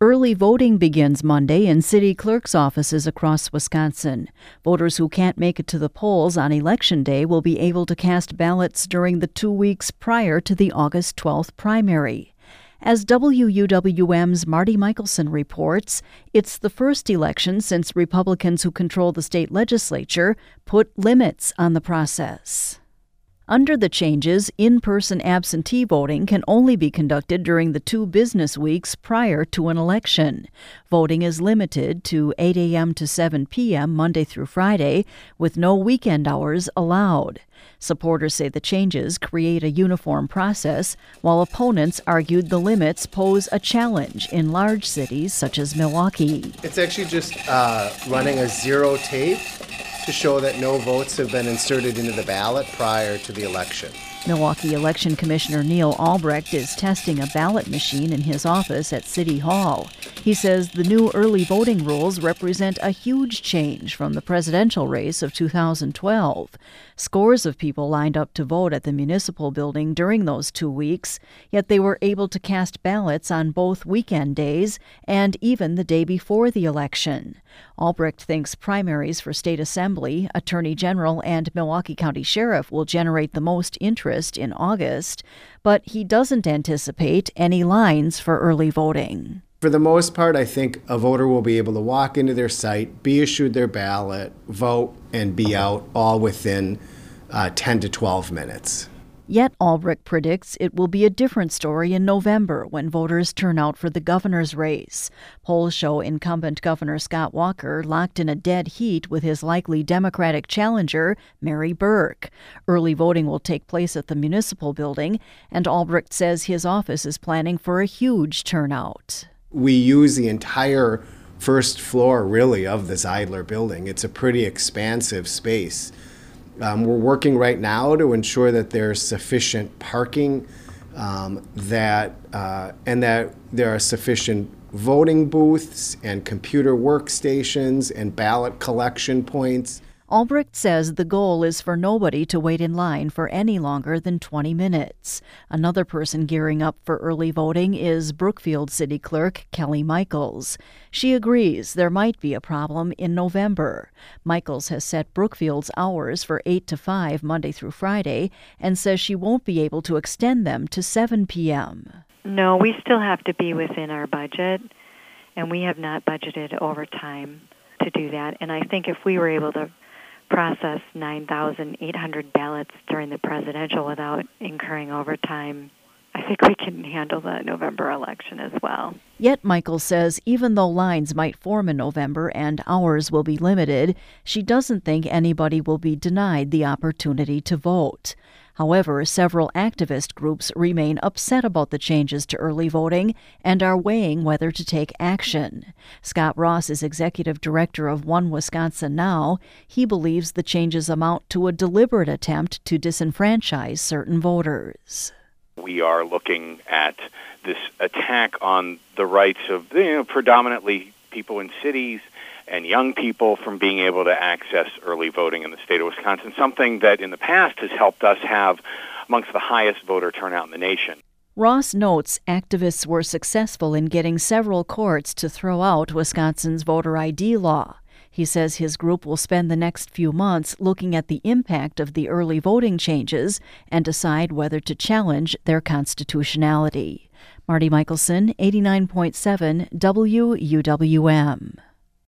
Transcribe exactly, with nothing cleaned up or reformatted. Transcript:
Early voting begins Monday in city clerk's offices across Wisconsin. Voters who can't make it to the polls on Election Day will be able to cast ballots during the two weeks prior to the August twelfth primary. As W U W M's Marty Michelson reports, it's the first election since Republicans who control the state legislature put limits on the process. Under the changes, in-person absentee voting can only be conducted during the two business weeks prior to an election. Voting is limited to eight a.m. to seven p.m. Monday through Friday, with no weekend hours allowed. Supporters say the changes create a uniform process, while opponents argued the limits pose a challenge in large cities such as Milwaukee. It's actually just uh, running a zero tape to show that no votes have been inserted into the ballot prior to the election. Milwaukee Election Commissioner Neil Albrecht is testing a ballot machine in his office at City Hall. He says the new early voting rules represent a huge change from the presidential race of two thousand twelve. Scores of people lined up to vote at the municipal building during those two weeks, yet they were able to cast ballots on both weekend days and even the day before the election. Albrecht thinks primaries for state assembly, attorney general, and Milwaukee County Sheriff will generate the most interest in August, but he doesn't anticipate any lines for early voting. For the most part, I think a voter will be able to walk into their site, be issued their ballot, vote, and be out all within uh, ten to twelve minutes. Yet Albrecht predicts it will be a different story in November when voters turn out for the governor's race. Polls show incumbent Governor Scott Walker locked in a dead heat with his likely Democratic challenger, Mary Burke. Early voting will take place at the municipal building, and Albrecht says his office is planning for a huge turnout. We use the entire first floor, really, of the Zeidler building. It's a pretty expansive space. Um, we're working right now to ensure that there's sufficient parking, um, that uh, and that there are sufficient voting booths and computer workstations and ballot collection points. Albrecht says the goal is for nobody to wait in line for any longer than twenty minutes. Another person gearing up for early voting is Brookfield City Clerk Kelly Michaels. She agrees there might be a problem in November. Michaels has set Brookfield's hours for eight to five Monday through Friday and says she won't be able to extend them to seven p.m. No, we still have to be within our budget, and we have not budgeted overtime to do that. And I think if we were able to process nine thousand eight hundred ballots during the presidential without incurring overtime, I think we can handle the November election as well. Yet Michaels says even though lines might form in November and hours will be limited, she doesn't think anybody will be denied the opportunity to vote. However, several activist groups remain upset about the changes to early voting and are weighing whether to take action. Scott Ross is executive director of One Wisconsin Now. He believes the changes amount to a deliberate attempt to disenfranchise certain voters. We are looking at this attack on the rights of, you know, predominantly people in cities and young people from being able to access early voting in the state of Wisconsin, something that in the past has helped us have amongst the highest voter turnout in the nation. Ross notes activists were successful in getting several courts to throw out Wisconsin's voter I D law. He says his group will spend the next few months looking at the impact of the early voting changes and decide whether to challenge their constitutionality. Marty Michelson, eighty-nine point seven W U W M.